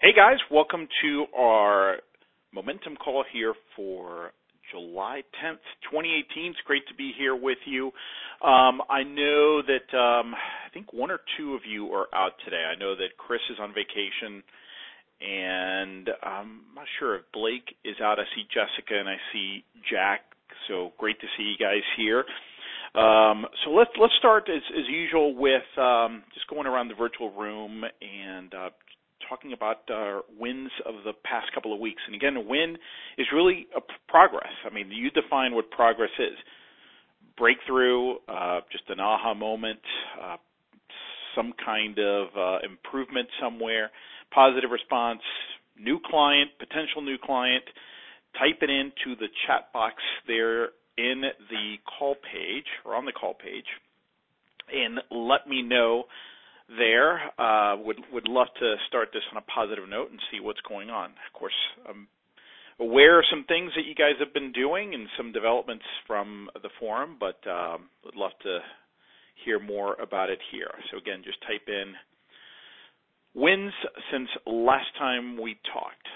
Hey guys, welcome to our momentum call here for July 10th, 2018. It's great to be here with you. I know that I think one or two of you are out today. I know that Chris is on vacation, and I'm not sure if Blake is out. I see Jessica and I see Jack, so great to see you guys here. So let's start as usual with just going around the virtual room and talking about wins of the past couple of weeks. And again, a win is really a progress. I mean, you define what progress is. Breakthrough, just an aha moment, some kind of improvement somewhere, positive response, new client, potential new client. Type it into the chat box there in the call page or on the call page and let me know there. Would love to start this on a positive note and see what's going on. Of course, I'm aware of some things that you guys have been doing and some developments from the forum, but would love to hear more about it here. So again, just type in wins since last time we talked.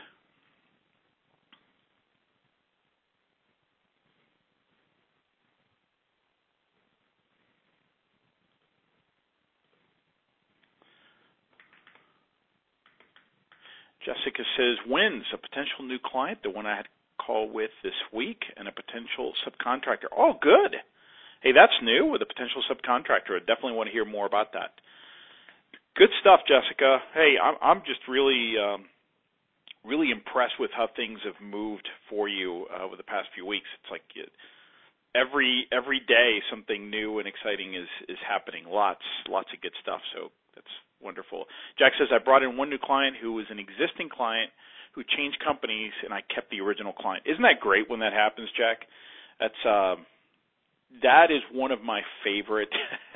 Jessica says, wins, a potential new client, the one I had a call with this week, and a potential subcontractor. Oh, good. Hey, that's new with a potential subcontractor. I definitely want to hear more about that. Good stuff, Jessica. Hey, I'm just really impressed with how things have moved for you over the past few weeks. It's like every day something new and exciting is happening. Lots of good stuff. So that's wonderful. Jack says, I brought in one new client who was an existing client who changed companies, and I kept the original client. Isn't that great when that happens, Jack? That is one of my favorite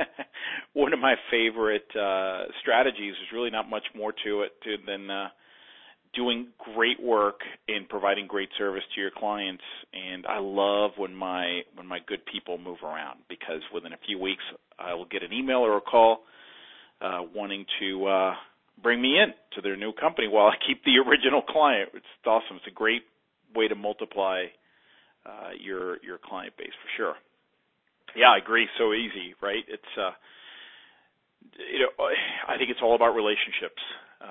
strategies. There's really not much more to it than doing great work and providing great service to your clients. And I love when my good people move around, because within a few weeks I will get an email or a call wanting to bring me in to their new company while I keep the original client. It's awesome. It's a great way to multiply your client base for sure. Yeah, I agree. So easy, right? It's I think it's all about relationships.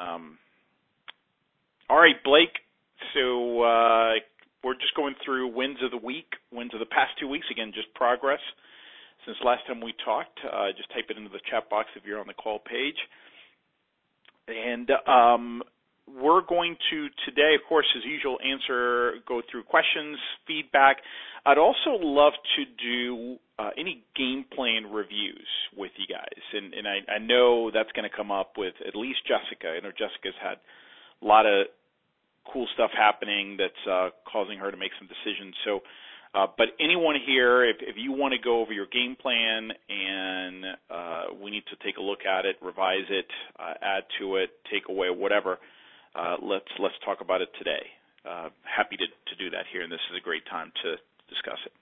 All right, Blake. So we're just going through wins of the week, wins of the past 2 weeks. Again, just progress since last time we talked. Just type it into the chat box if you're on the call page. And we're going to today, of course, as usual, go through questions, feedback. I'd also love to do any game plan reviews with you guys. And I know that's going to come up with at least Jessica. I know Jessica's had a lot of cool stuff happening that's causing her to make some decisions. So, but anyone here, if you want to go over your game plan and we need to take a look at it, revise it, add to it, take away, whatever, let's talk about it today. Happy to do that here, and this is a great time to discuss it.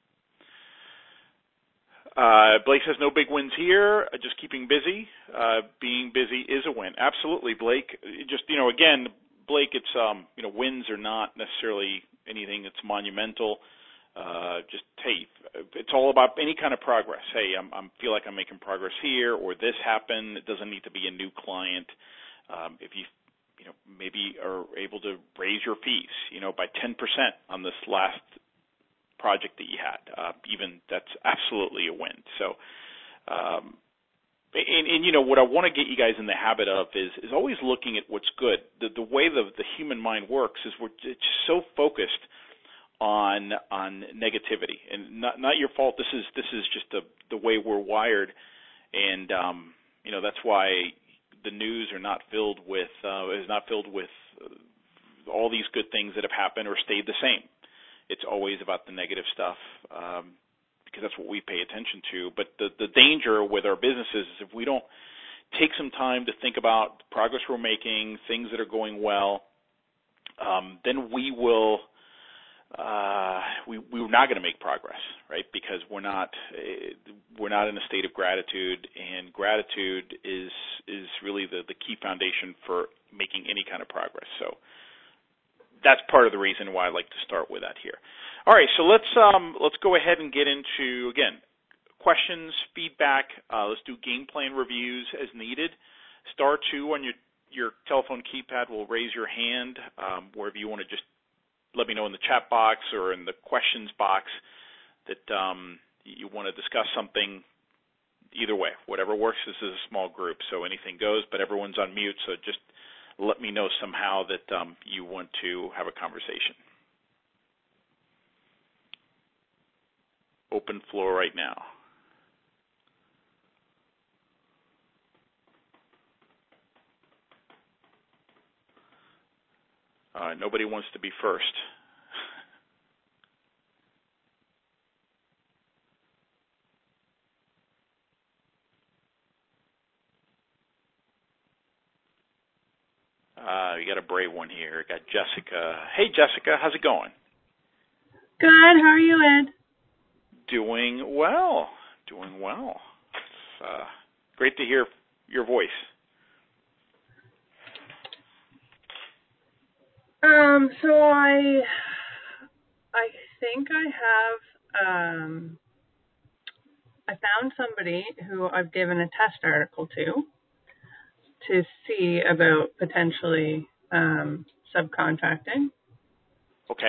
Blake says no big wins here, just keeping busy. Being busy is a win. Absolutely, Blake. Just, again, Blake, it's, wins are not necessarily anything that's monumental. Just, hey, it's all about any kind of progress. Hey, I feel like I'm making progress here, or this happened. It doesn't need to be a new client. If you maybe are able to raise your fees, by 10% on this last project that you had, even that's absolutely a win. So, what I want to get you guys in the habit of is always looking at what's good. The way the human mind works is it's so focused on negativity, and not your fault. This is just the way we're wired, and that's why the news is not filled with all these good things that have happened or stayed the same. It's always about the negative stuff, because that's what we pay attention to. But the danger with our businesses is if we don't take some time to think about the progress we're making, things that are going well, then we will we were not going to make progress, right? Because we're not in a state of gratitude, and gratitude is really the key foundation for making any kind of progress. So that's part of the reason why I like to start with that here. All right, so let's go ahead and get into, again, questions, feedback. Let's do game plan reviews as needed. Star 2 on your telephone keypad will raise your hand, wherever you want to just let me know in the chat box or in the questions box that you want to discuss something. Either way, whatever works. This is a small group, so anything goes, but everyone's on mute, so just let me know somehow that you want to have a conversation. Open floor right now. Nobody wants to be first. You got a brave one here. Got Jessica. Hey, Jessica, how's it going? Good. How are you, Ed? Doing well. It's great to hear your voice. So I think I have, I found somebody who I've given a test article to see about potentially subcontracting. Okay.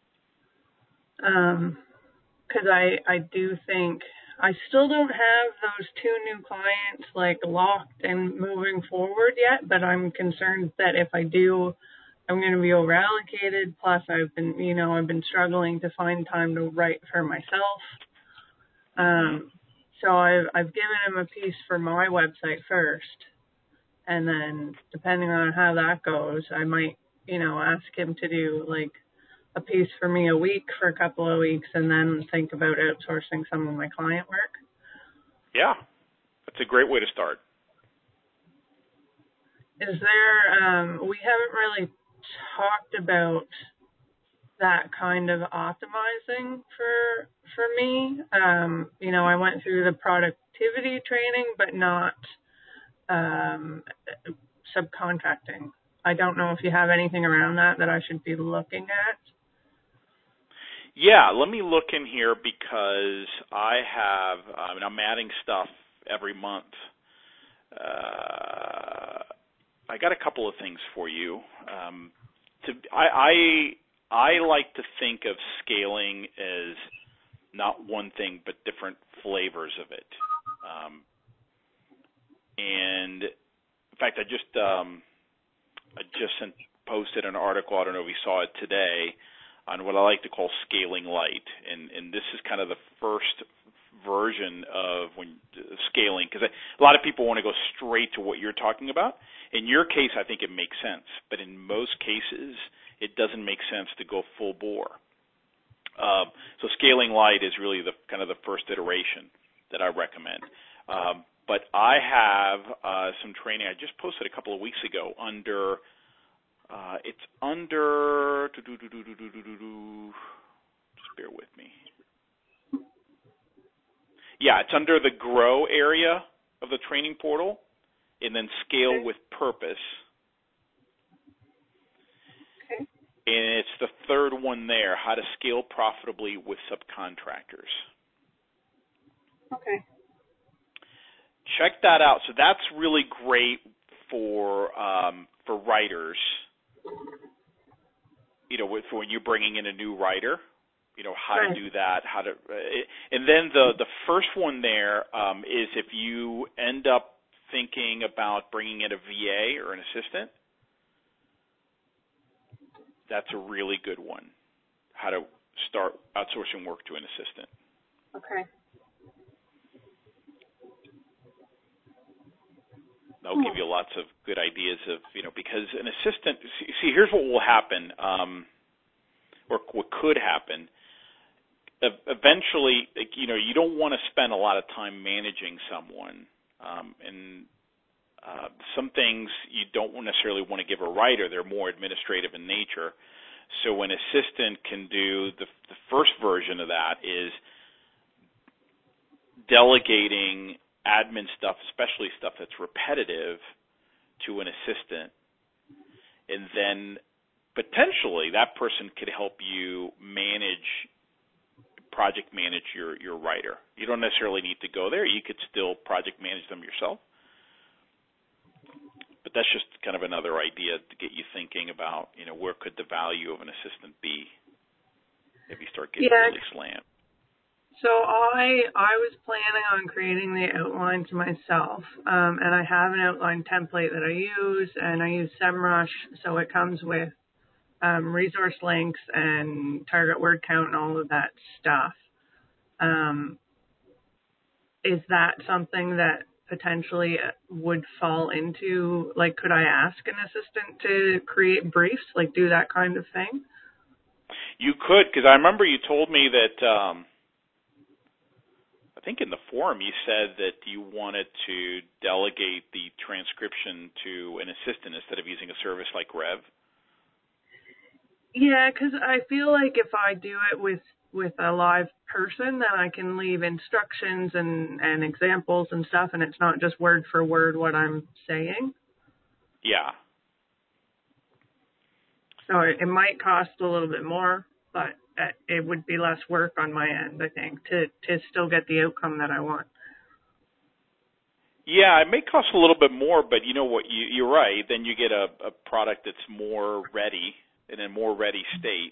Because I do think I still don't have those 2 new clients like locked and moving forward yet, but I'm concerned that if I do, I'm going to be over allocated. Plus, I've been struggling to find time to write for myself. So I've given him a piece for my website first, and then depending on how that goes, I might, ask him to do like a piece for me a week for a couple of weeks, and then think about outsourcing some of my client work. Yeah, that's a great way to start. Is there? We haven't really talked about that kind of optimizing for me. I went through the productivity training, but not subcontracting. I don't know if you have anything around that I should be looking at. Yeah, let me look in here because I have, I'm adding stuff every month. I got a couple of things for you. I like to think of scaling as not one thing, but different flavors of it. And in fact, I just posted an article. I don't know if you saw it today on what I like to call scaling light, and this is kind of the first version of when scaling, because a lot of people want to go straight to what you're talking about. In your case, I think it makes sense, but in most cases, it doesn't make sense to go full bore. So scaling light is really the kind of the first iteration that I recommend. But I have some training I just posted a couple of weeks ago under. It's under. Just bear with me. Yeah, it's under the Grow area of the training portal, and then Scale with Purpose. Okay. And it's the third one there, How to Scale Profitably with Subcontractors. Okay. Check that out. So that's really great for writers. For when you're bringing in a new writer, how to do that, and then the first one there is if you end up thinking about bringing in a VA or an assistant, that's a really good one. How to start outsourcing work to an assistant. Okay. They'll give you lots of good ideas of, because an assistant, see, here's what will happen, or what could happen. Eventually, you don't want to spend a lot of time managing someone, and some things you don't necessarily want to give a writer. They're more administrative in nature. So an assistant can do the first version of that is delegating admin stuff, especially stuff that's repetitive, to an assistant. And then potentially that person could help you project manage your writer. You don't necessarily need to go there. You could still project manage them yourself. But that's just kind of another idea to get you thinking about, where could the value of an assistant be if you start getting really slammed. So I was planning on creating the outline to myself, and I have an outline template that I use, and I use SEMrush, so it comes with resource links and target word count and all of that stuff. Is that something that potentially would fall into, like, could I ask an assistant to create briefs, like do that kind of thing? You could, because I remember you told me that, I think in the forum you said that you wanted to delegate the transcription to an assistant instead of using a service like Rev. Yeah, because I feel like if I do it with a live person, then I can leave instructions and examples and stuff, and it's not just word for word what I'm saying. Yeah. So it might cost a little bit more, but it would be less work on my end, I think, to still get the outcome that I want. Yeah, it may cost a little bit more, but you know what? You're right. Then you get a product that's more ready, in a more ready state.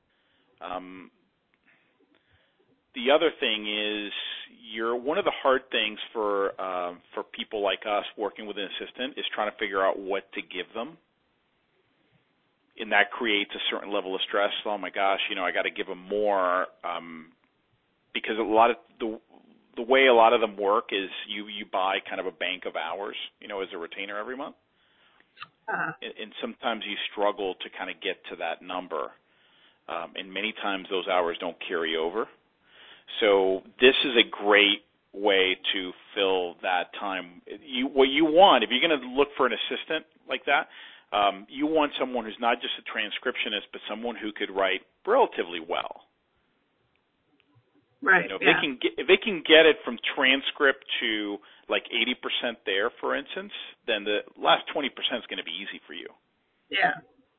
The other thing is, one of the hard things for people like us working with an assistant is trying to figure out what to give them. And that creates a certain level of stress. Oh my gosh, I got to give them more, because a lot of the way a lot of them work is you buy kind of a bank of hours, as a retainer every month. And sometimes you struggle to kind of get to that number. And many times those hours don't carry over. So this is a great way to fill that time. What you want, if you're going to look for an assistant like that, you want someone who's not just a transcriptionist, but someone who could write relatively well. Right. If they can get it from transcript to like 80% there, for instance, then the last 20% is going to be easy for you. Yeah.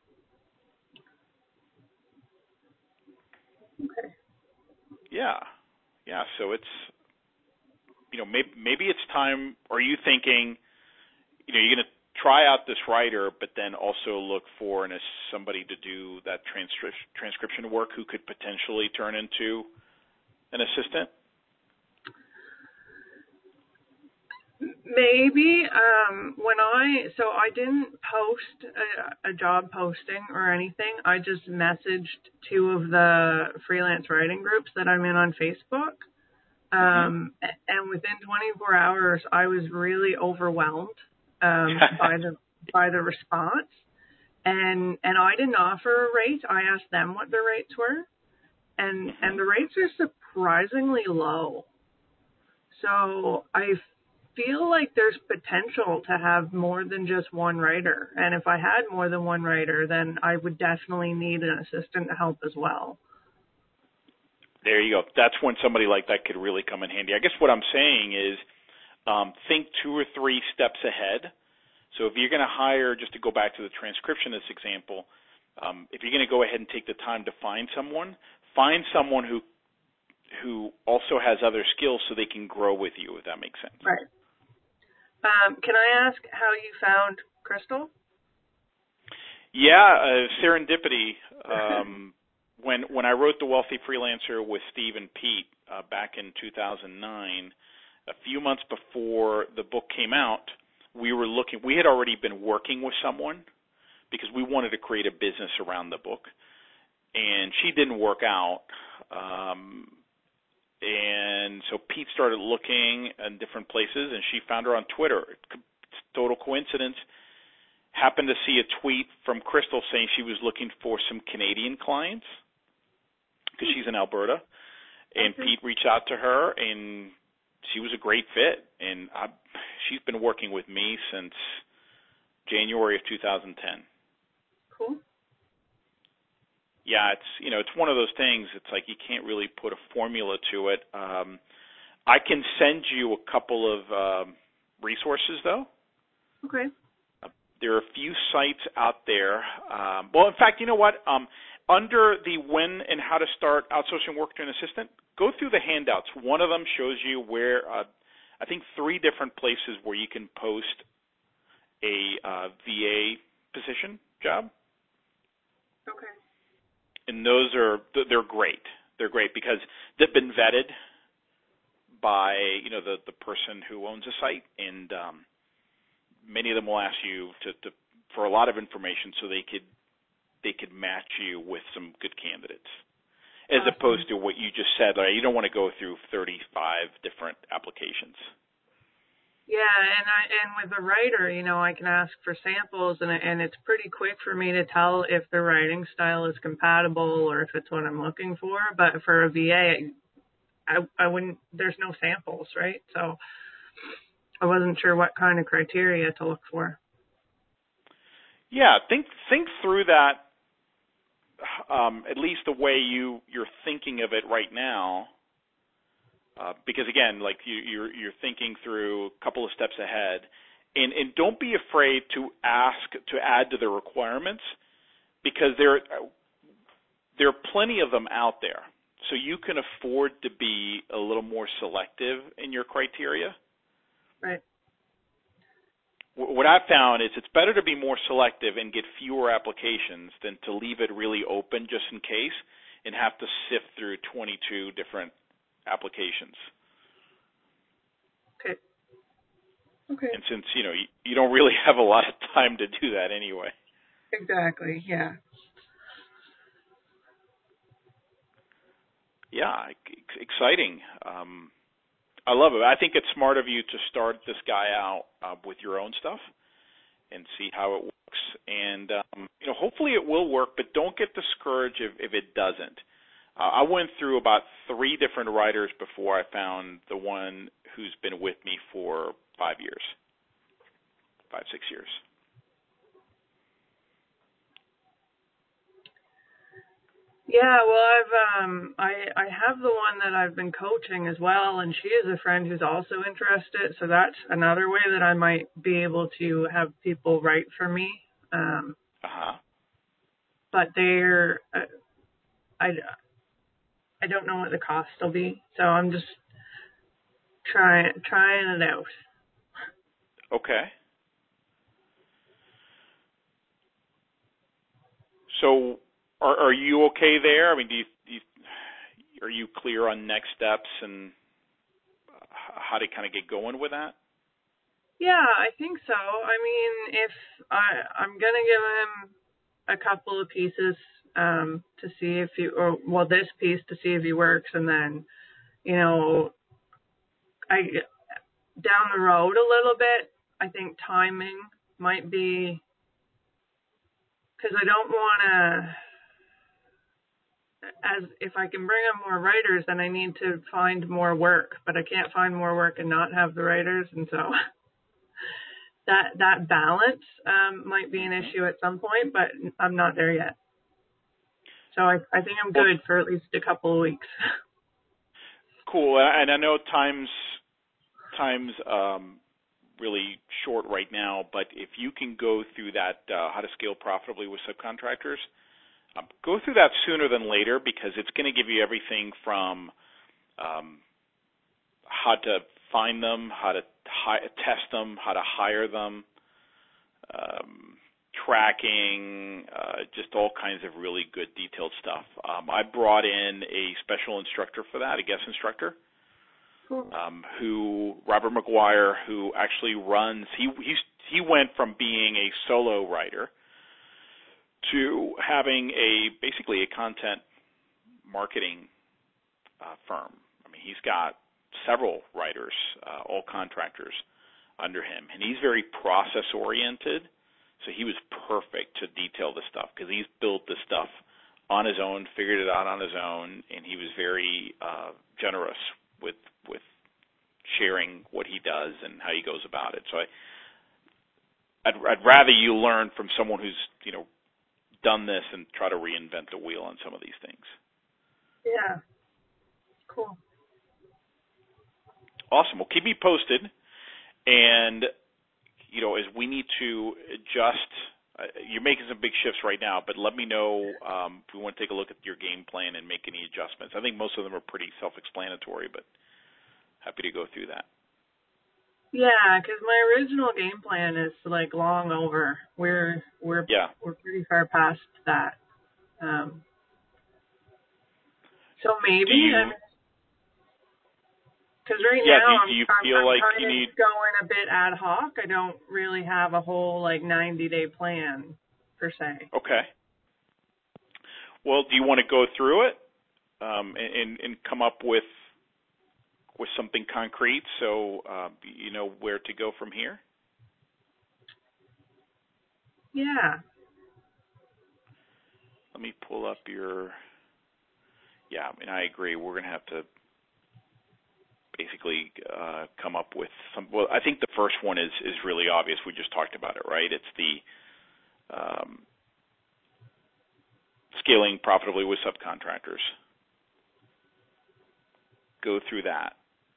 Okay. Yeah. So it's, maybe it's time. Are you thinking, you're going to try out this writer, but then also look for somebody to do that transcription work who could potentially turn into an assistant? Maybe I didn't post a job posting or anything. I just messaged two of the freelance writing groups that I'm in on Facebook. And within 24 hours, I was really overwhelmed by the response. And I didn't offer a rate. I asked them what their rates were. And the rates are surprisingly low. So I feel like there's potential to have more than just one writer. And if I had more than one writer, then I would definitely need an assistant to help as well. There you go. That's when somebody like that could really come in handy. I guess what I'm saying is think 2 or 3 steps ahead. So if you're going to hire, just to go back to the transcriptionist example, if you're going to go ahead and take the time to find someone who also has other skills so they can grow with you, if that makes sense. Right. Can I ask how you found Crystal? Yeah, serendipity. When I wrote The Wealthy Freelancer with Steve and Pete back in 2009, a few months before the book came out, we had already been working with someone because we wanted to create a business around the book. And she didn't work out. And so Pete started looking in different places, and she found her on Twitter. Total coincidence. Happened to see a tweet from Crystal saying she was looking for some Canadian clients because she's in Alberta. And Pete reached out to her, and she was a great fit. And she's been working with me since January of 2010. Cool. Yeah, it's one of those things. It's like you can't really put a formula to it. I can send you a couple of resources, though. Okay. There are a few sites out there. Well, in fact, you know what? Under the when and how to start outsourcing work to an assistant, go through the handouts. One of them shows you where, I think 3 different places where you can post a VA position job. Okay. And they're great. They're great because they've been vetted by, the person who owns a site, and many of them will ask you for a lot of information so they could match you with some good candidates, as Awesome. opposed to what you just said. Like, you don't want to go through 35 different applications. Yeah, and with a writer, I can ask for samples, and it's pretty quick for me to tell if the writing style is compatible or if it's what I'm looking for. But for a VA, I wouldn't. There's no samples, right? So I wasn't sure what kind of criteria to look for. Yeah, think through that. At least the way you're thinking of it right now. Because again, like you're thinking through a couple of steps ahead, and don't be afraid to add to the requirements, because there are plenty of them out there, so you can afford to be a little more selective in your criteria. Right. What I've found is it's better to be more selective and get fewer applications than to leave it really open just in case and have to sift through 22 different applications. Okay. Okay. And since, you don't really have a lot of time to do that anyway. Exactly, yeah. Yeah, exciting. I love it. I think it's smart of you to start this guy out with your own stuff and see how it works. And, hopefully it will work, but don't get discouraged if it doesn't. I went through about 3 different writers before I found the one who's been with me for 5 years, 5, 6 years. Yeah, well, I have the one that I've been coaching as well, and she is a friend who's also interested. So that's another way that I might be able to have people write for me. But they're, I don't know what the cost will be, so I'm just trying it out. Okay. So, are you okay there? I mean, are you clear on next steps and how to kind of get going with that? Yeah, I think so. I mean, if I'm gonna give him a couple of pieces to see if this piece to see if he works, and then, I down the road a little bit, I think timing might be, because I don't want to, if I can bring up more writers, then I need to find more work, but I can't find more work and not have the writers, and so that balance might be an issue at some point, but I'm not there yet. So I think I'm good for at least a couple of weeks. Cool. And I know time's really short right now, but if you can go through that how to scale profitably with subcontractors, go through that sooner than later, because it's going to give you everything from how to find them, how to test them, how to hire them, tracking, just all kinds of really good detailed stuff. I brought in a special instructor for that, a guest instructor, who Robert McGuire, who actually runs. He went from being a solo writer to having basically a content marketing firm. I mean, he's got several writers, all contractors under him, and he's very process oriented. So he was perfect to detail the stuff, because he's built the stuff on his own, figured it out on his own, and he was very generous with sharing what he does and how he goes about it. So I'd rather you learn from someone who's done this and try to reinvent the wheel on some of these things. Yeah. Cool. Awesome. Well, keep me posted. And, as we need to adjust, you're making some big shifts right now, but let me know if we want to take a look at your game plan and make any adjustments. I think most of them are pretty self-explanatory, but happy to go through that. Yeah, because my original game plan is like long over. We're pretty far past that. So maybe, because right now do you feel like you need going a bit ad hoc. I don't really have a whole 90-day plan per se. Okay. Well, do you want to go through it and come up with something concrete so you know where to go from here? Yeah. Let me pull up your. Yeah, I agree. We're going to have to basically come up with some. Well, I think the first one is really obvious. We just talked about it, right? It's the scaling profitably with subcontractors. Go through that.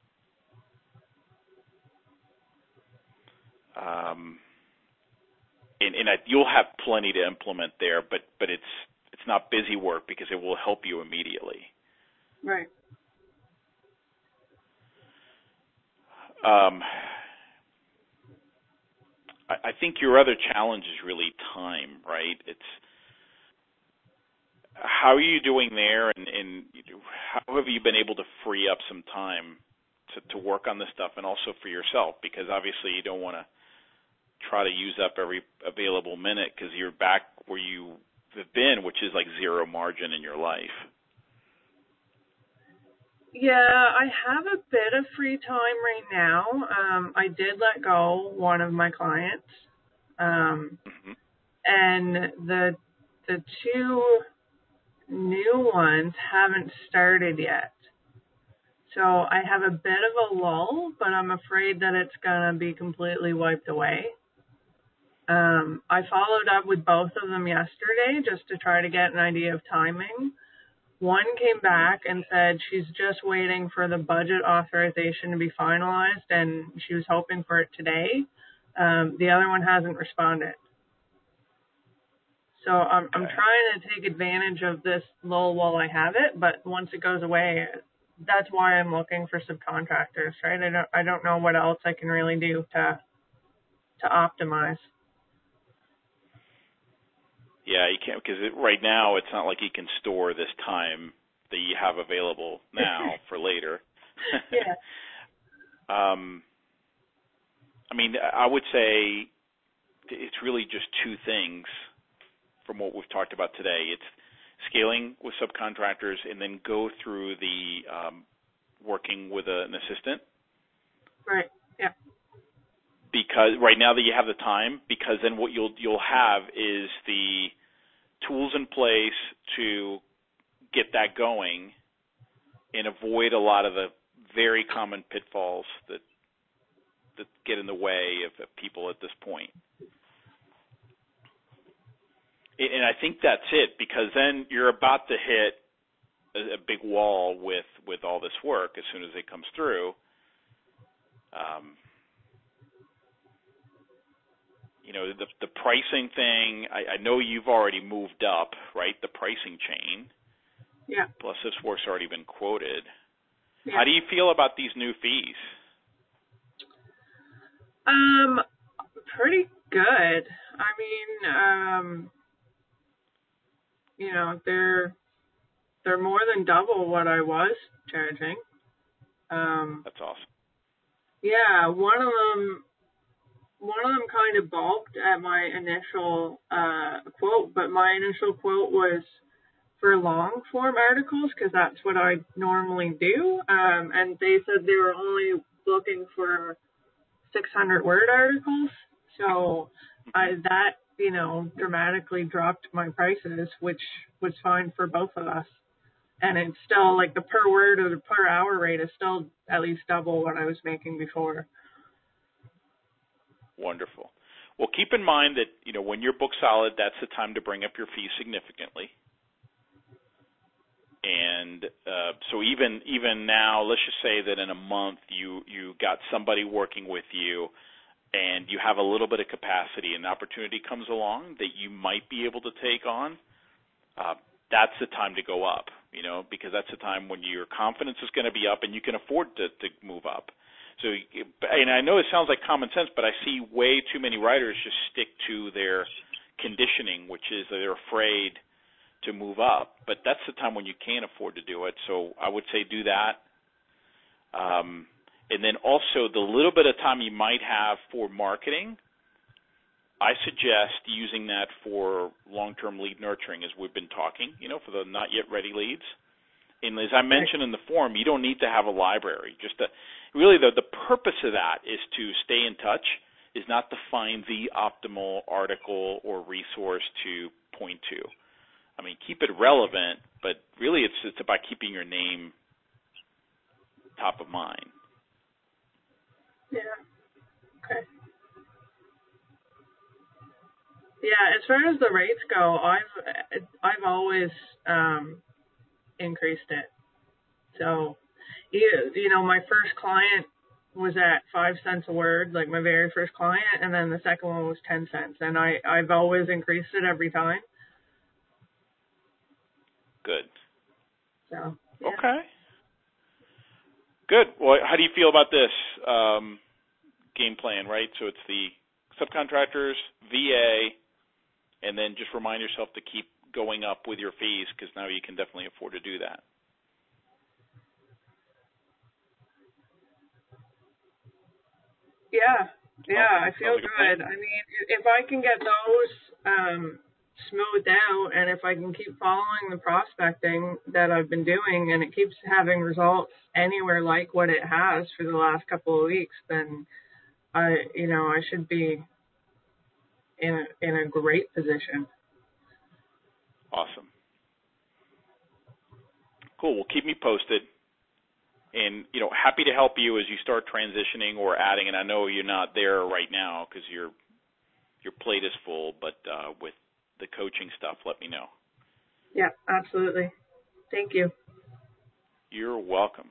And you'll have plenty to implement there, but it's not busy work because it will help you immediately. Right. I think your other challenge is really time, right? It's how are you doing there, and how have you been able to free up some time to work on this stuff, and also for yourself, because obviously you don't want to try to use up every available minute because you're back where you have been, which is like zero margin in your life. Yeah, I have a bit of free time right now. I did let go one of my clients, and the two new ones haven't started yet. So I have a bit of a lull, but I'm afraid that it's going to be completely wiped away. I followed up with both of them yesterday just to try to get an idea of timing. One came back and said she's just waiting for the budget authorization to be finalized, and she was hoping for it today. The other one hasn't responded. So I'm trying to take advantage of this lull while I have it, but once it goes away, that's why I'm looking for subcontractors, right? I don't know what else I can really do to optimize. Yeah, you can't, because right now it's not like you can store this time that you have available now for later. Yeah. I would say it's really just two things from what we've talked about today. It's scaling with subcontractors and then go through the working with an assistant. Right, yeah. Because right now that you have the time, because then what you'll have is the tools in place to get that going and avoid a lot of the very common pitfalls that get in the way of people at this point. And I think that's it, because then you're about to hit a big wall with all this work as soon as it comes through. The pricing thing, I know you've already moved up, right, the pricing chain. Yeah. Plus this work's already been quoted. Yeah. How do you feel about these new fees? Pretty good. They're more than double what I was charging. That's awesome. Yeah, one of them kind of balked at my initial quote, but my initial quote was for long form articles because that's what I normally do. And they said they were only looking for 600 word articles. So that dramatically dropped my prices, which was fine for both of us. And it's still like the per word or the per hour rate is still at least double what I was making before. Wonderful. Well, keep in mind that, when you're book solid, that's the time to bring up your fee significantly. And so even now, let's just say that in a month you got somebody working with you, and you have a little bit of capacity, and an opportunity comes along that you might be able to take on. That's the time to go up, because that's the time when your confidence is going to be up and you can afford to move up. So, and I know it sounds like common sense, but I see way too many writers just stick to their conditioning, which is they're afraid to move up. But that's the time when you can't afford to do it. So I would say do that. And then also the little bit of time you might have for marketing, I suggest using that for long-term lead nurturing, as we've been talking, for the not yet ready leads. And as I mentioned in the forum, you don't need to have a library. Really the purpose of that is to stay in touch, is not to find the optimal article or resource to point to. I mean, keep it relevant, but really it's about keeping your name top of mind. Yeah. Okay. Yeah, as far as the rates go, I've always increased it. So, my first client was at 5 cents a word, like my very first client, and then the second one was 10 cents, and I've always increased it every time. Good. So. Yeah. Okay. Good. Well, how do you feel about this game plan, right? So it's the subcontractors, VA, and then just remind yourself to keep going up with your fees, because now you can definitely afford to do that. Yeah, I feel good. I mean, if I can get those smoothed out, and if I can keep following the prospecting that I've been doing, and it keeps having results anywhere like what it has for the last couple of weeks, then I should be in a great position. Awesome. Cool. Well, keep me posted. And, happy to help you as you start transitioning or adding. And I know you're not there right now because your plate is full, but with the coaching stuff, let me know. Yeah, absolutely. Thank you. You're welcome.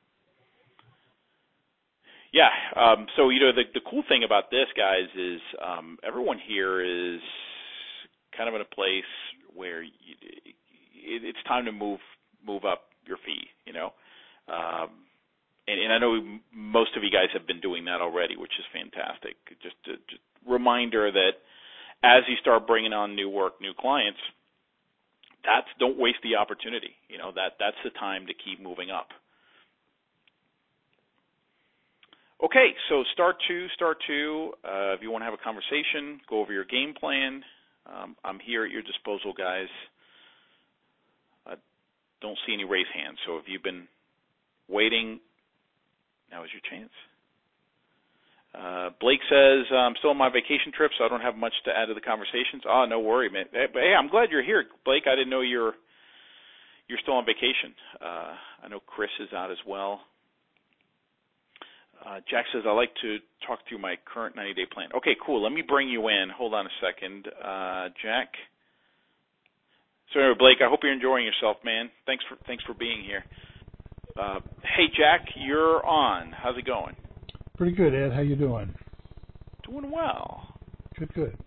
Yeah. So, the cool thing about this, guys, is everyone here is kind of in a place where it's time to move up your fee, and I know most of you guys have been doing that already, which is fantastic. Just reminder that as you start bringing on new work, new clients, don't waste the opportunity. That's the time to keep moving up. Okay, so start two. If you want to have a conversation, go over your game plan. I'm here at your disposal, guys. I don't see any raised hands, so if you've been waiting, now is your chance. Blake says, I'm still on my vacation trip, so I don't have much to add to the conversations. Oh, no worry, man. Hey, I'm glad you're here, Blake. I didn't know you're still on vacation. I know Chris is out as well. Jack says, I like to talk through my current 90-day plan. Okay, cool. Let me bring you in. Hold on a second. Jack. So anyway, Blake, I hope you're enjoying yourself, man. Thanks for being here. Hey, Jack, you're on. How's it going? Pretty good, Ed. How you doing? Doing well. Good.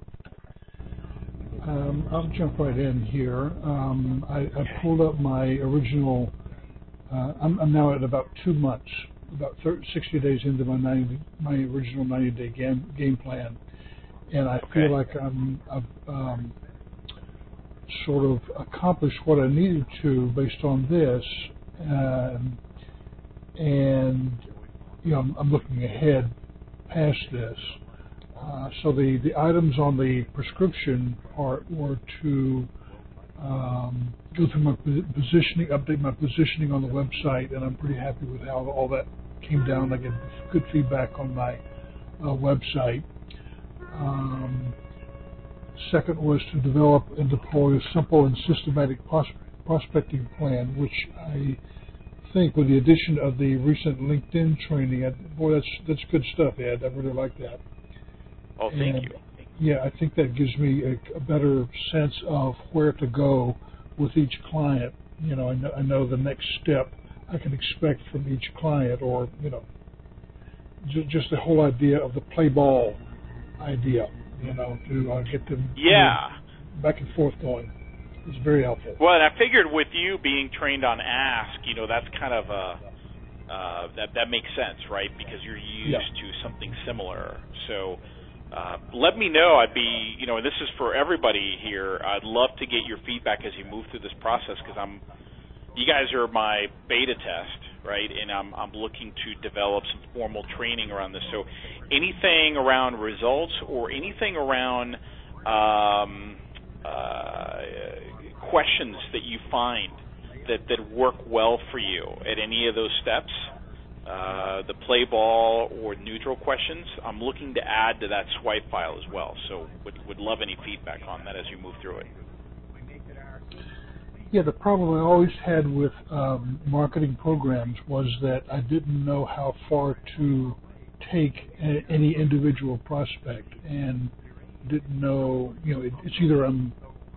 I'll jump right in here. I pulled up my original. I'm now at about 2 months, about 60 days into my original 90-day game plan, and I feel like I've sort of accomplished what I needed to based on this, and I'm looking ahead past this. So the items on the prescription were to go through my positioning, update my positioning on the website, and I'm pretty happy with how all that came down. I get good feedback on my website. Second was to develop and deploy a simple and systematic prospecting plan, which I think with the addition of the recent LinkedIn training, boy, that's good stuff, Ed. I really like that. Oh, thank you. Yeah, I think that gives me a better sense of where to go with each client. I know the next step I can expect from each client, or just the whole idea of the play ball idea. To get them back and forth going is very helpful. Well, and I figured with you being trained on Ask, that's kind of that makes sense, right? Because you're used to something similar. So let me know. I'd be, and this is for everybody here. I'd love to get your feedback as you move through this process, because you guys are my beta test, right? And I'm looking to develop some formal training around this. So anything around results or anything around questions that you find that work well for you at any of those steps, the play ball or neutral questions, I'm looking to add to that swipe file as well. So would love any feedback on that as you move through it. Yeah, the problem I always had with marketing programs was that I didn't know how far to take any individual prospect, and didn't know, it's either I'm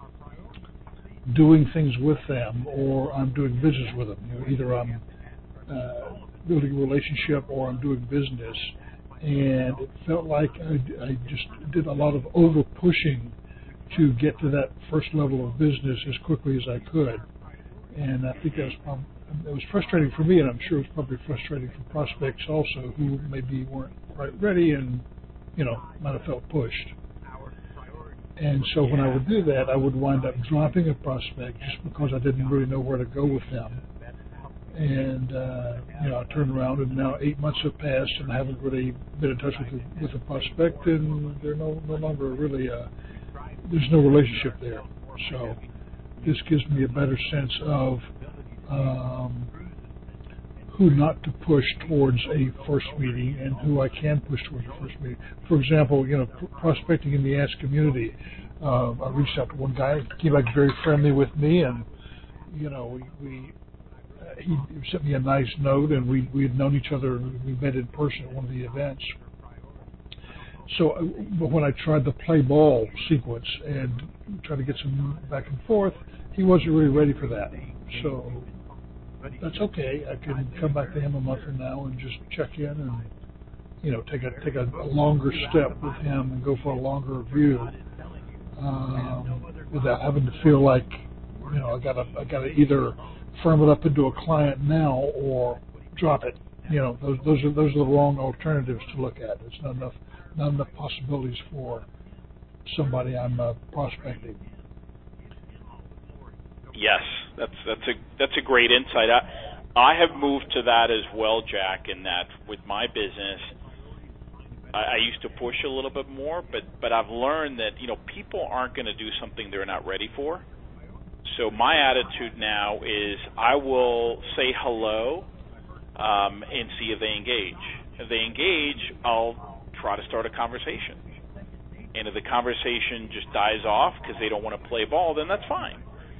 doing things with them or I'm doing business with them. Either I'm building a relationship or I'm doing business, and it felt like I just did a lot of over pushing to get to that first level of business as quickly as I could. And I think it was frustrating for me, and I'm sure it was probably frustrating for prospects also, who maybe weren't quite ready and, might have felt pushed. And so when I would do that, I would wind up dropping a prospect just because I didn't really know where to go with them. And, I turned around, and now 8 months have passed, and I haven't really been in touch with the prospect, and they're no longer really there's no relationship there. So this gives me a better sense of who not to push towards a first meeting and who I can push towards a first meeting. For example, prospecting in the Ask community, I reached out to one guy, he came back very friendly with me, and he sent me a nice note, and we had known each other. We met in person at one of the events. So, but when I tried the play ball sequence and tried to get some back and forth, he wasn't really ready for that. So that's okay. I can come back to him a month from now and just check in and take a longer step with him and go for a longer view, without having to feel like I gotta either firm it up into a client now or drop it. Those are the wrong alternatives to look at. It's not enough possibilities for somebody I'm prospecting. Yes, that's a great insight. I have moved to that as well, Jack, in that with my business, I used to push a little bit more, but I've learned that people aren't going to do something they're not ready for. So my attitude now is I will say hello and see if they engage. If they engage, I'll try to start a conversation. And if the conversation just dies off because they don't want to play ball, then that's fine.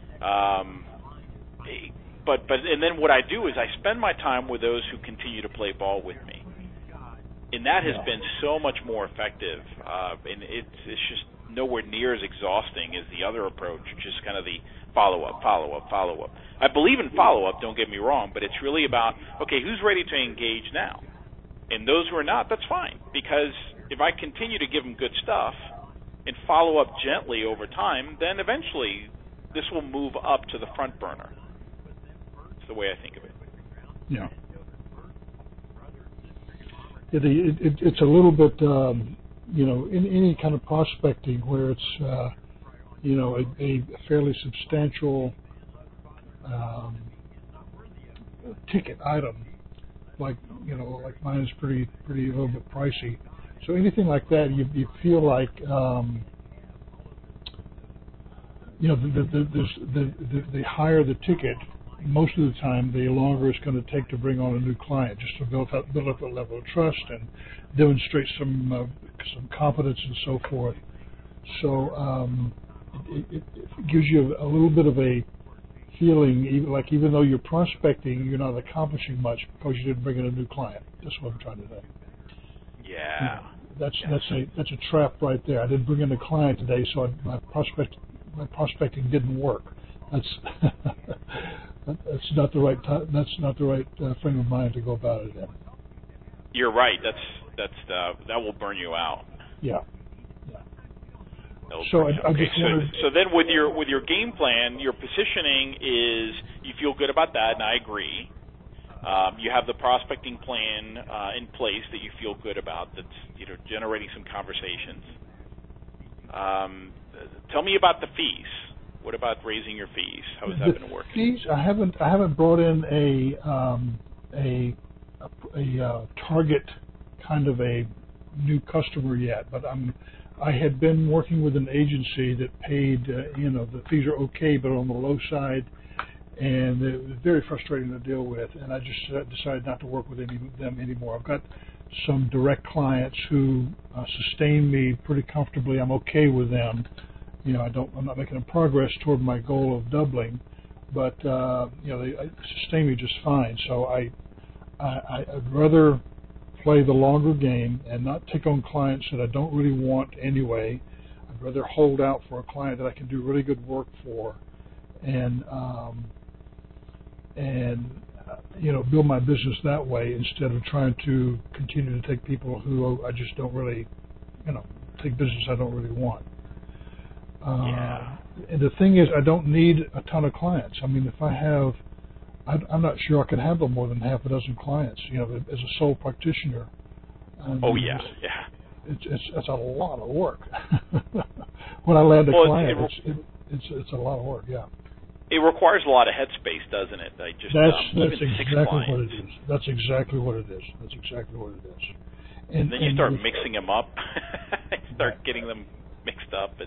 But then what I do is I spend my time with those who continue to play ball with me, and that has been so much more effective. And it's just nowhere near as exhausting as the other approach, just kind of the follow up. I believe in follow up. Don't get me wrong, but it's really about who's ready to engage now. And those who are not, that's fine, because if I continue to give them good stuff and follow up gently over time, then eventually this will move up to the front burner. That's the way I think of it. Yeah. It's a little bit, in any kind of prospecting where it's, a fairly substantial ticket item, like mine is pretty a little bit pricey. So anything like that, you feel like the higher the ticket, most of the time the longer it's going to take to bring on a new client, just to build up a level of trust and demonstrate some competence and so forth. So it gives you a little bit of a feeling, even though you're prospecting, you're not accomplishing much because you didn't bring in a new client. That's what I'm trying to say. Yeah. that's a trap right there. I didn't bring in a client today, so my prospecting didn't work. That's that's not the right time. That's not the right frame of mind to go about it in. You're right. That will burn you out. Yeah. So then with your game plan, your positioning is you feel good about that, and I agree. You have the prospecting plan in place that you feel good about. That's generating some conversations. Tell me about the fees. What about raising your fees? How has that been working? Fees, I haven't brought in a target kind of a new customer yet, but I had been working with an agency that paid the fees are okay, but on the low side, and it was very frustrating to deal with, and I just decided not to work with them anymore. I've got some direct clients who sustain me pretty comfortably. I'm okay with them. I'm not making a progress toward my goal of doubling, but they sustain me just fine. So I'd rather play the longer game and not take on clients that I don't really want anyway. I'd rather hold out for a client that I can do really good work for, and build my business that way instead of trying to continue to take people who I just don't really, take business I don't really want. And the thing is, I don't need a ton of clients. I mean, if I have, I'm not sure I could handle more than half a dozen clients, as a sole practitioner. It's a lot of work. When I land a client, it's a lot of work, yeah. It requires a lot of headspace, doesn't it? That's exactly what it is. That's exactly what it is. And then you start mixing them up, start getting them mixed up, and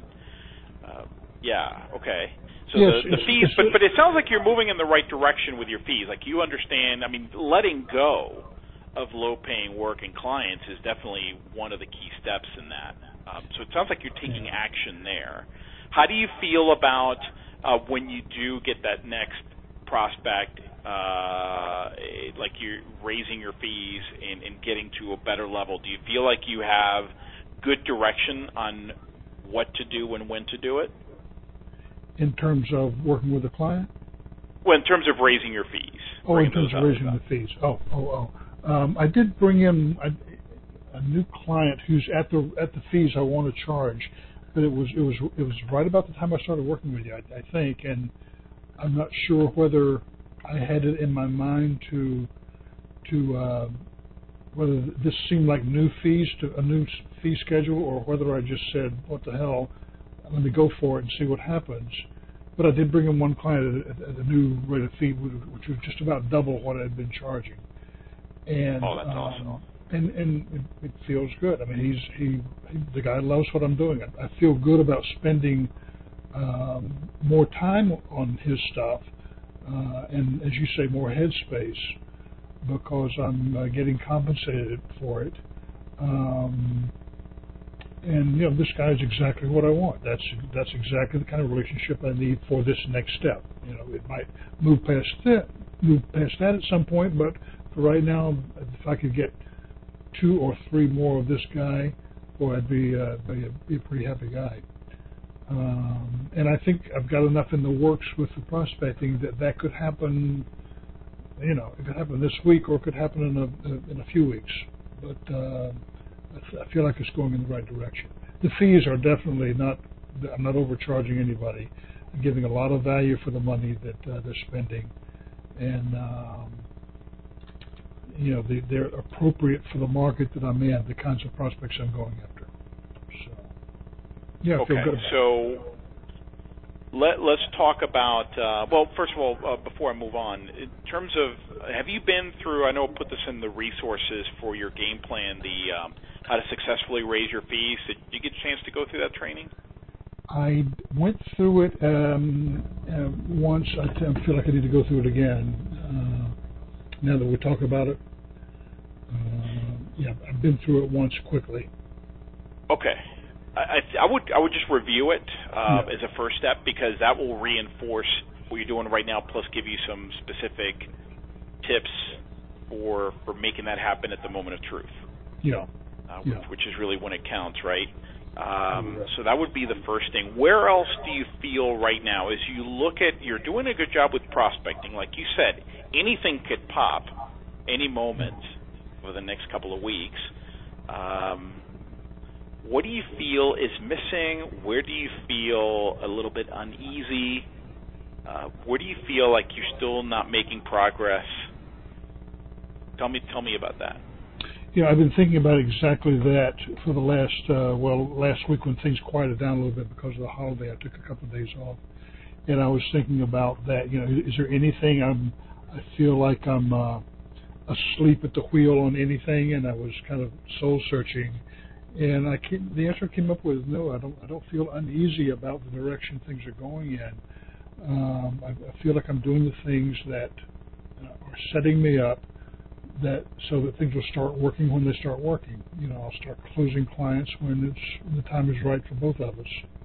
okay. So yes, the fees, but it sounds like you're moving in the right direction with your fees. Like you understand. I mean, letting go of low-paying work and clients is definitely one of the key steps in that. So it sounds like you're taking action there. How do you feel about when you do get that next prospect, like you're raising your fees and getting to a better level? Do you feel like you have good direction on what to do and when to do it? In terms of working with a client? Well, in terms of raising your fees. In terms of raising the fees. I did bring in a new client who's at the fees I want to charge, but it was right about the time I started working with you, I think, and I'm not sure whether I had it in my mind to whether this seemed like new fees to a new fee schedule, or whether I just said, what the hell, let me go for it and see what happens. But I did bring in one client at a new rate of fee, which was just about double what I had been charging. And, that's awesome. And it feels good. I mean, he the guy loves what I'm doing. I feel good about spending more time on his stuff, and as you say, more headspace, because I'm getting compensated for it. And this guy is exactly what I want. That's exactly the kind of relationship I need for this next step. It might move past that at some point, but for right now, if I could get 2 or 3 more of this guy, boy, I'd be a pretty happy guy. And I think I've got enough in the works with the prospecting that could happen. It could happen this week, or it could happen in a few weeks. But I feel like it's going in the right direction. The fees are definitely not. I'm not overcharging anybody. I'm giving a lot of value for the money that they're spending, and they're appropriate for the market that I'm in, the kinds of prospects I'm going after. So, I feel good about it. Let's talk about, first of all, before I move on, in terms of, have you been through, I know I put this in the resources for your game plan, the how to successfully raise your fees. Did you get a chance to go through that training? I went through it once. I feel like I need to go through it again. Now that we talk about it, I've been through it once quickly. Okay. I would just review it as a first step, because that will reinforce what you're doing right now, plus give you some specific tips for making that happen at the moment of truth. Yeah. which is really when it counts, right? So that would be the first thing. Where else do you feel right now, as you look at, you're doing a good job with prospecting, like you said, anything could pop any moment over the next couple of weeks. What do you feel is missing? Where do you feel a little bit uneasy? Where do you feel like you're still not making progress? Tell me about that. Yeah, I've been thinking about exactly that for the last week when things quieted down a little bit because of the holiday. I took a couple of days off, and I was thinking about that. Is there anything I feel like I'm asleep at the wheel on anything? And I was kind of soul searching, and the answer I came up with no. I don't feel uneasy about the direction things are going in. I feel like I'm doing the things that are setting me up so that things will start working when they start working. I'll start closing clients when the time is right for both of us.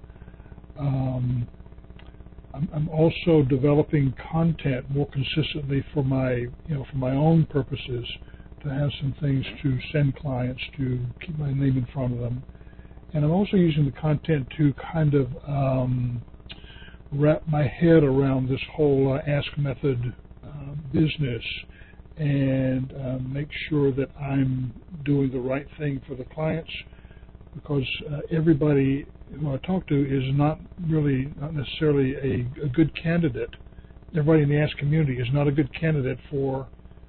I'm also developing content more consistently for my own purposes, to have some things to send clients, to keep my name in front of them. And I'm also using the content to kind of wrap my head around this whole Ask Method business, and make sure that I'm doing the right thing for the clients, because everybody who I talk to is not necessarily a good candidate. Everybody in the Ask community is not a good candidate for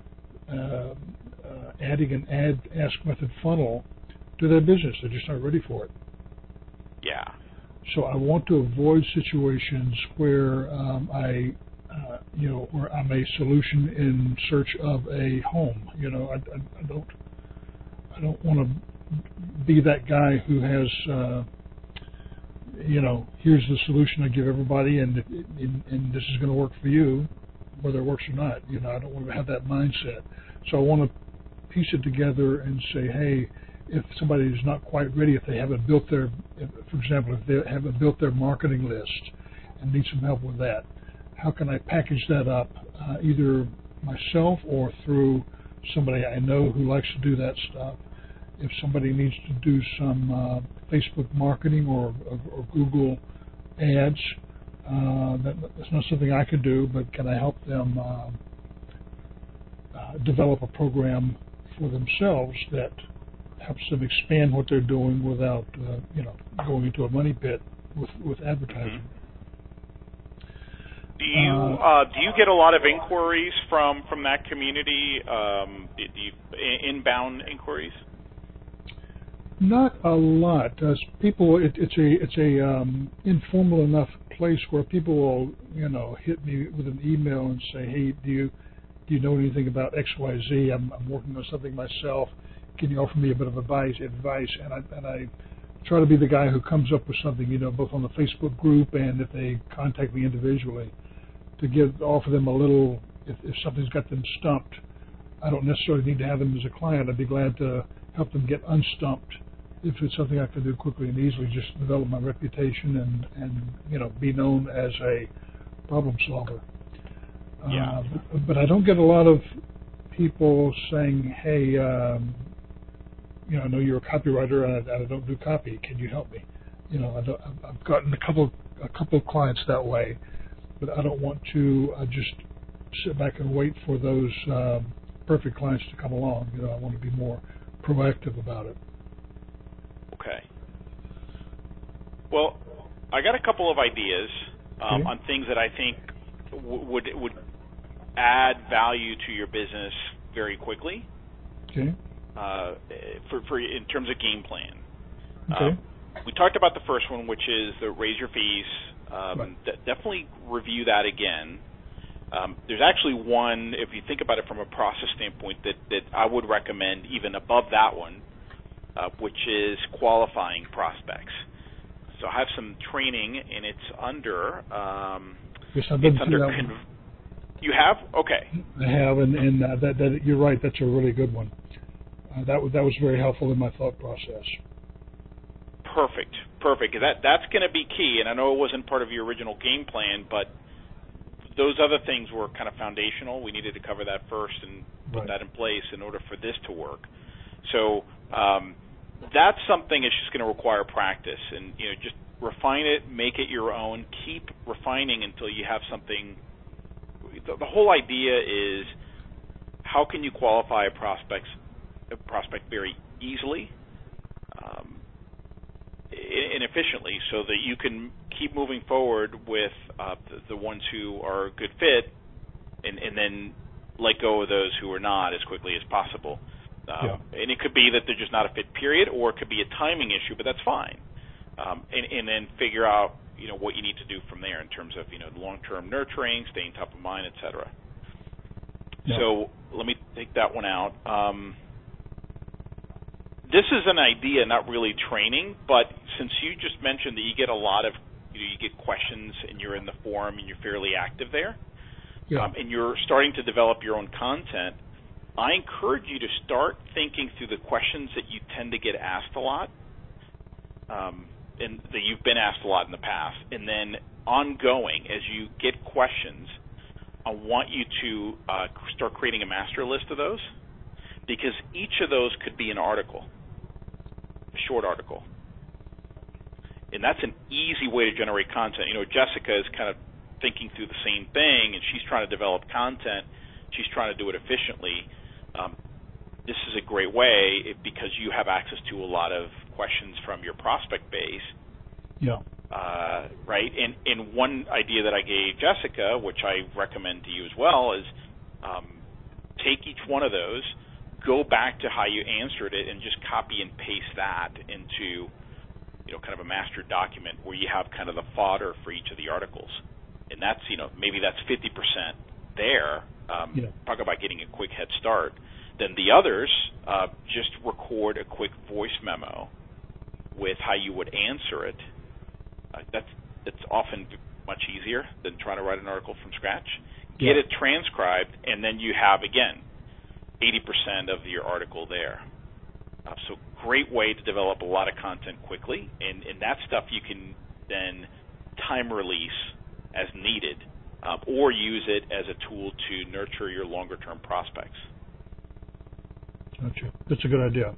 adding an Ask Method funnel to their business. They're just not ready for it. Yeah. So I want to avoid situations where where I'm a solution in search of a home. I don't want to be that guy who has, here's the solution I give everybody, and this is going to work for you, whether it works or not. I don't want to have that mindset. So I want to piece it together and say, hey, if somebody is not quite ready, if they haven't built for example, if they haven't built their marketing list and need some help with that, how can I package that up, either myself or through somebody I know who likes to do that stuff? If somebody needs to do some Facebook marketing or Google ads, that's not something I could do, but can I help them develop a program for themselves that helps them expand what they're doing without going into a money pit with advertising? Mm-hmm. Do you get a lot of inquiries from that community? Do you inbound inquiries? Not a lot. People, it's a informal enough place where people will hit me with an email and say, hey, do you know anything about XYZ? I'm working on something myself. Can you offer me a bit of advice? And I try to be the guy who comes up with something, both on the Facebook group and if they contact me individually, to offer them a little, if something's got them stumped. I don't necessarily need to have them as a client. I'd be glad to help them get unstumped if it's something I can do quickly and easily, just develop my reputation and be known as a problem solver. Yeah. But I don't get a lot of people saying, hey, I know you're a copywriter and I don't do copy. Can you help me? I've gotten a couple of clients that way, but I don't want to just sit back and wait for those perfect clients to come along. I want to be more proactive about it. Okay. Well, I got a couple of ideas on things that I think would add value to your business very quickly. Okay. For in terms of game plan. Okay. We talked about the first one, which is the raise your fees. Right. Definitely review that again. There's actually one, if you think about it from a process standpoint, that I would recommend even above that one, which is qualifying prospects. So I have some training, and it's under. Yes, I've been through that one. You have? Okay. I have, and that you're right. That's a really good one. That was very helpful in my thought process. Perfect. That's going to be key, and I know it wasn't part of your original game plan, but those other things were kind of foundational. We needed to cover that first and put that in place in order for this to work. So that's something that's just going to require practice, and just refine it, make it your own, keep refining until you have something. The whole idea is, how can you qualify a prospect very easily and efficiently, so that you can keep moving forward with the ones who are a good fit, and then let go of those who are not as quickly as possible. And it could be that they're just not a fit, period, or it could be a timing issue, but that's fine. And then figure out what you need to do from there in terms of long-term nurturing, staying top of mind, et cetera. So let me take that one out. This is an idea, not really training, but since you just mentioned that you get a lot of you get questions and you're in the forum and you're fairly active there, and you're starting to develop your own content, I encourage you to start thinking through the questions that you tend to get asked a lot, and that you've been asked a lot in the past. And then ongoing, as you get questions, I want you to start creating a master list of those, because each of those could be an article, a short article. And that's an easy way to generate content. Jessica is kind of thinking through the same thing, and she's trying to develop content. She's trying to do it efficiently. This is a great way because you have access to a lot of questions from your prospect base. Right? And one idea that I gave Jessica, which I recommend to you as well, is take each one of those, go back to how you answered it, and just copy and paste that into kind of a master document where you have kind of the fodder for each of the articles. And that's, maybe that's 50% there. Talk about getting a quick head start. Then the others, just record a quick voice memo with how you would answer it. That's often much easier than trying to write an article from scratch. Get it transcribed, and then you have, again, 80% of your article there. So great way to develop a lot of content quickly, and that stuff you can then time release as needed, or use it as a tool to nurture your longer-term prospects. Gotcha. That's a good idea.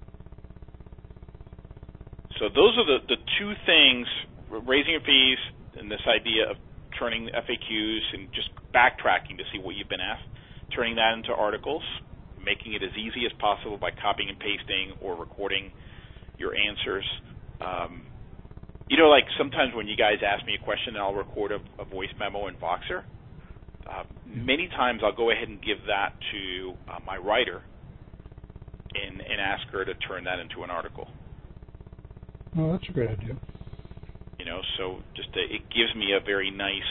So those are the two things, raising your fees and this idea of turning FAQs and just backtracking to see what you've been asked, turning that into articles, making it as easy as possible by copying and pasting or recording your answers. Like sometimes when you guys ask me a question and I'll record a voice memo in Voxer, many times I'll go ahead and give that to my writer and ask her to turn that into an article. Oh, that's a great idea. So just it gives me a very nice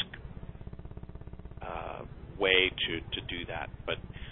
way to do that. But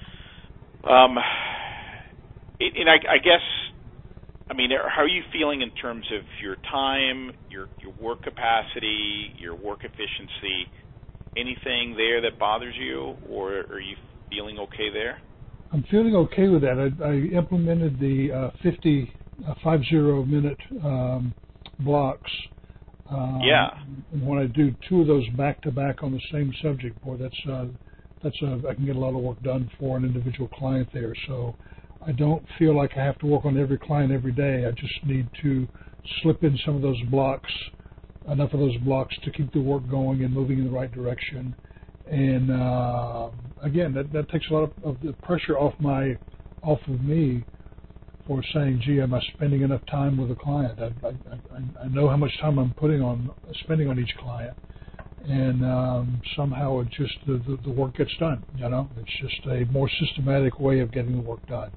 and I guess, how are you feeling in terms of your time, your work capacity, your work efficiency? Anything there that bothers you, or are you feeling okay there? I'm feeling okay with that. I implemented the 50-minute blocks. When I do two of those back to back on the same subject, boy, I can get a lot of work done for an individual client there. So I don't feel like I have to work on every client every day. I just need to slip in some of those blocks, enough of those blocks to keep the work going and moving in the right direction. And again, that takes a lot of the pressure off of me for saying, gee, am I spending enough time with a client? I know how much time I'm spending on each client, and somehow it just the work gets done. It's just a more systematic way of getting the work done.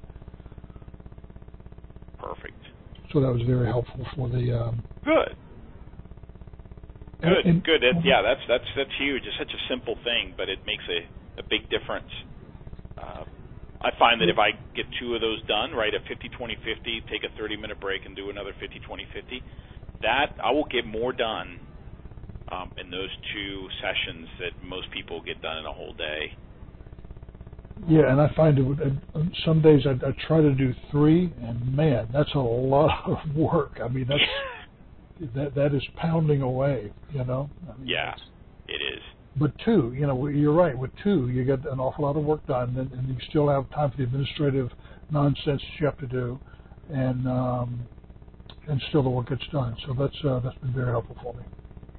Perfect. So that was very helpful for the. Good. That's huge. It's such a simple thing, but it makes a big difference. I find that if I get two of those done, right, a 50-20-50, take a 30-minute break and do another 50-20-50, that I will get more done in those two sessions that most people get done in a whole day. Yeah, and I find some days I try to do 3, and man, that's a lot of work. That's that is pounding away. Yeah, it is. But 2, you're right. With 2, you get an awful lot of work done, and you still have time for the administrative nonsense that you have to do. and still the work gets done. So that's been very helpful for me.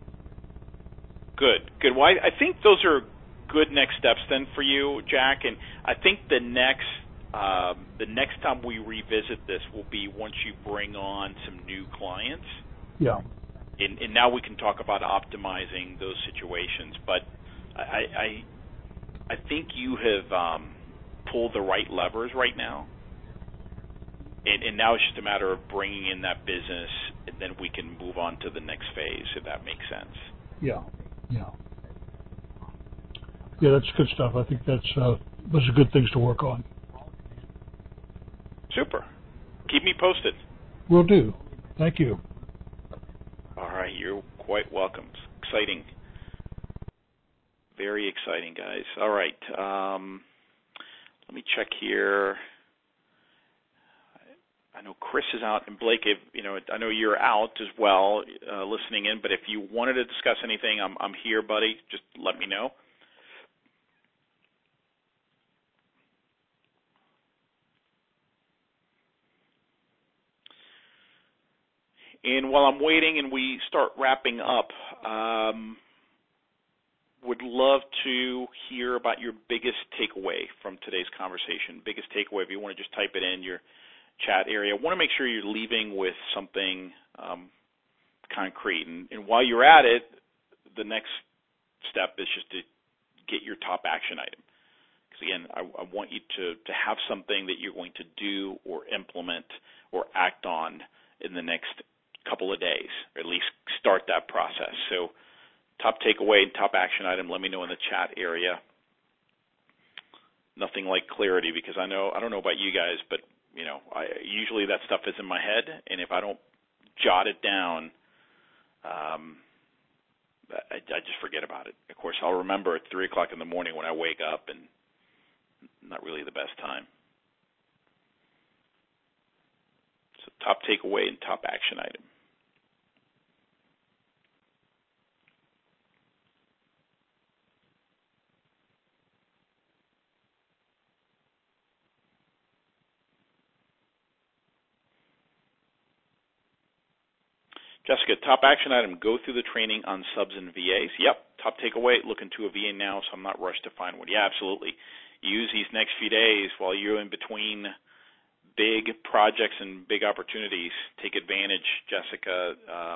Good. Well, I think those are good next steps then for you, Jack. And I think the next time we revisit this will be once you bring on some new clients. Yeah. And now we can talk about optimizing those situations. But I think you have pulled the right levers right now. And now it's just a matter of bringing in that business, and then we can move on to the next phase, if that makes sense. Yeah, that's good stuff. I think those are good things to work on. Super. Keep me posted. Will do. Thank you. All right, you're quite welcome. Exciting. Very exciting, guys. All right. Let me check here. I know Chris is out, and Blake, I know you're out as well, listening in. But if you wanted to discuss anything, I'm here, buddy. Just let me know. And while I'm waiting and we start wrapping up, would love to hear about your biggest takeaway from today's conversation. Biggest takeaway, if you want to just type it in your chat area. I want to make sure you're leaving with something concrete. And while you're at it, the next step is just to get your top action item. Because, again, I want you to have something that you're going to do or implement or act on in the next couple of days, or at least start that process. So top takeaway and top action item, let me know in the chat area. Nothing like clarity, because I don't know about you guys, but usually that stuff is in my head, and if I don't jot it down, I just forget about it. Of course, I'll remember at 3 o'clock in the morning when I wake up, and not really the best time. So top takeaway and top action item. Jessica, top action item, go through the training on subs and VAs. Yep. Top takeaway, look into a VA now, so I'm not rushed to find one. Yeah, absolutely. Use these next few days while you're in between big projects and big opportunities. Take advantage, Jessica.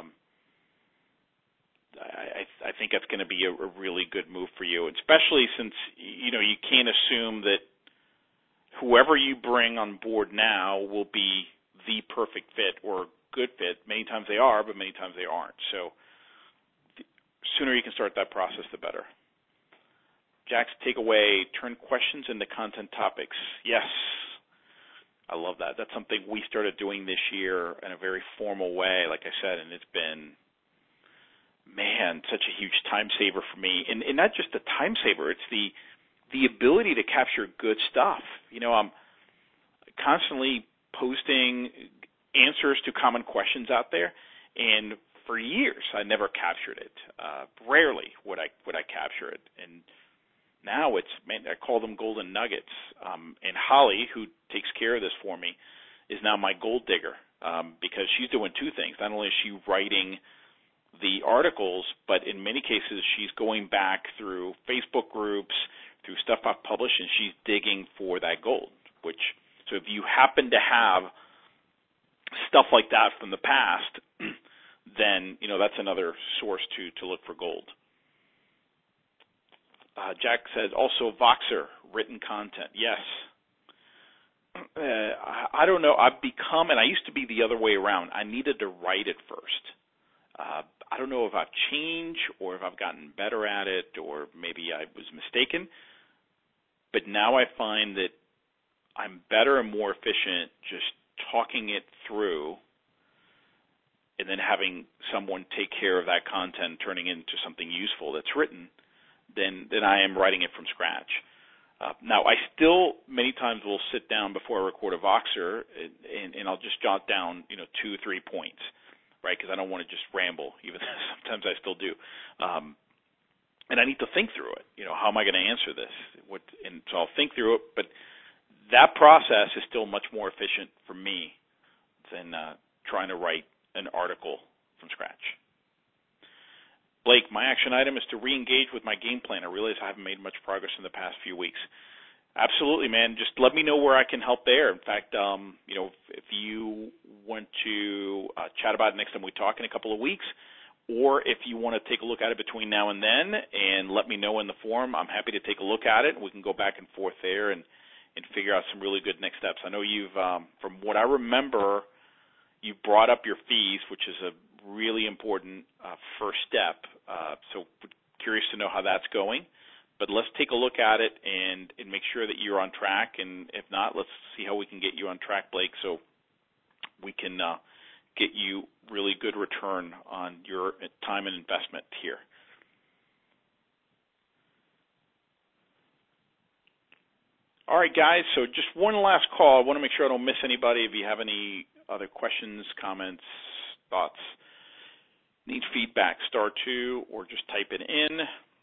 I think that's going to be a really good move for you, especially since you can't assume that whoever you bring on board now will be the perfect fit or good fit. Many times they are, but many times they aren't. So the sooner you can start that process, the better. Jack's takeaway, turn questions into content topics. Yes, I love that. That's something we started doing this year in a very formal way, like I said, and it's been, such a huge time saver for me. And not just a time saver, it's the ability to capture good stuff. I'm constantly posting answers to common questions out there, and for years I never captured it. Rarely would I capture it, and now I call them golden nuggets. And Holly, who takes care of this for me, is now my gold digger because she's doing two things. Not only is she writing the articles, but in many cases she's going back through Facebook groups, through stuff I've published, and she's digging for that gold. So if you happen to have stuff like that from the past, then that's another source to look for gold. Jack says also Voxer written content. Yes. I don't know. I've become, and I used to be the other way around. I needed to write it first. I don't know if I've changed or if I've gotten better at it, or maybe I was mistaken. But now I find that I'm better and more efficient just talking it through and then having someone take care of that content, turning it into something useful that's written, than I am writing it from scratch. Now, I still many times will sit down before I record a Voxer and I'll just jot down 2 or 3 points, right? Because I don't want to just ramble, even though sometimes I still do. And I need to think through it. How am I going to answer this? So I'll think through it, but that process is still much more efficient for me than trying to write an article from scratch. Blake, my action item is to re-engage with my game plan. I realize I haven't made much progress in the past few weeks. Absolutely, man. Just let me know where I can help there. In fact, if you want to chat about it next time we talk in a couple of weeks, or if you want to take a look at it between now and then and let me know in the forum, I'm happy to take a look at it. We can go back and forth there and figure out some really good next steps. I know you've, from what I remember, you brought up your fees, which is a really important first step. So curious to know how that's going. But let's take a look at it and make sure that you're on track. And if not, let's see how we can get you on track, Blake, so we can get you really good return on your time and investment here. All right, guys, so just one last call. I want to make sure I don't miss anybody. If you have any other questions, comments, thoughts, need feedback, *2, or just type it in.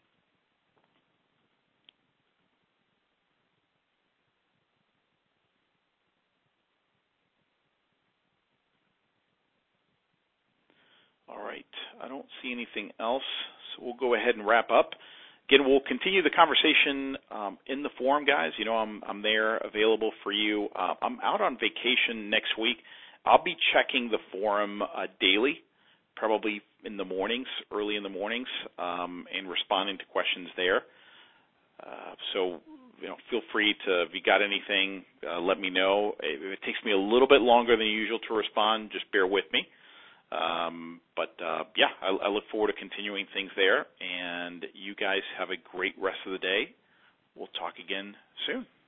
All right, I don't see anything else, so we'll go ahead and wrap up. Again, we'll continue the conversation in the forum, guys. You know, I'm there available for you. I'm out on vacation next week. I'll be checking the forum daily, probably in the mornings, early in the mornings, and responding to questions there. So, feel free to, if you got anything, let me know. If it takes me a little bit longer than usual to respond, just bear with me. I look forward to continuing things there, and you guys have a great rest of the day. We'll talk again soon.